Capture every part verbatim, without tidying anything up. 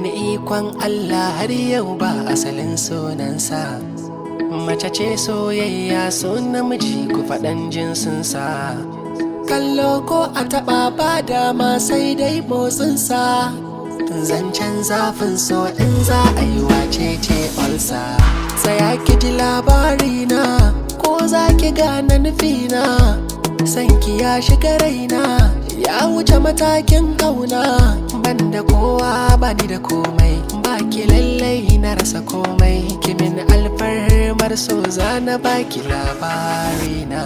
wani ikon Allah har yau ba asalin sunansa. Mace ce soyayya so namiji ku faɗan jinsinsa. Kallo ko a taɓa ba dama sai dai motsinsa. Zancen zafin so in za a yi wace ce olsa. Tsaya ki ji labarina ko za ki gane nufina. Sanki ya shiga raina ya wuce matakin kauna. Banda kowa bani da komai, baki lallai na rasa komai. Kimin alfarmar so zana baki labarina.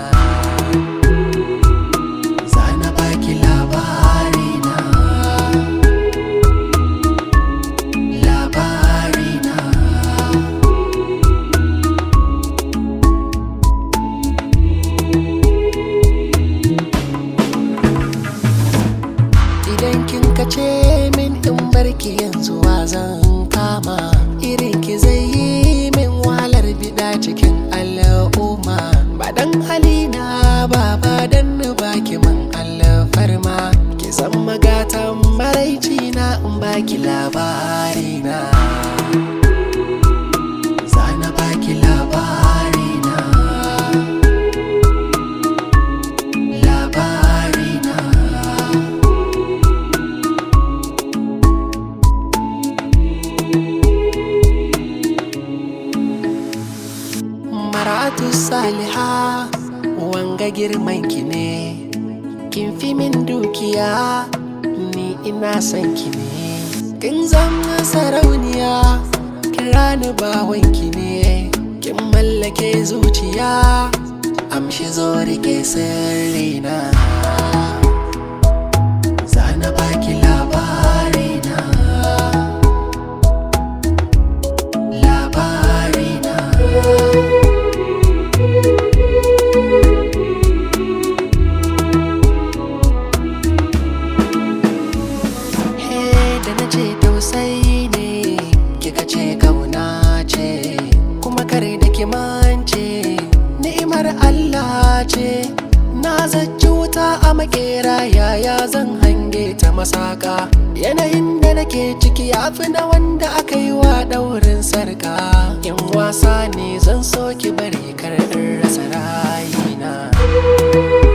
Zana baki labarina. Labarina. Idan kin kace min in barki yanzu wa zan kama. Irin ki zai yi min wahalar bida cikin al'umma. Ba dan halina ba ba dan baki min alfarma. Ki san magatan maraici na in baki labarina. Zana baki labarina. Labarina. Maratu Saliha, wanga girman ki ne. Kin fi min dukiya, ni ina son ki ne. Kin zama sarauniya, kira ni bawan ki ne. Kin mallake zuciya, amshi zo rike sirrina. Zana baki labarina. Labarina. Da na ce tausayi ne, kika ce kauna ce. Kuma kare da ki mance, ni'imar Allah ce. Na zaci wuta a makera, yaya zan hange ta masaka. Yanayin da nake ciki ya fi na wanda aka yi wa ɗaurin sarka. In wasa ne zan so ki bari kar in rasa rayina.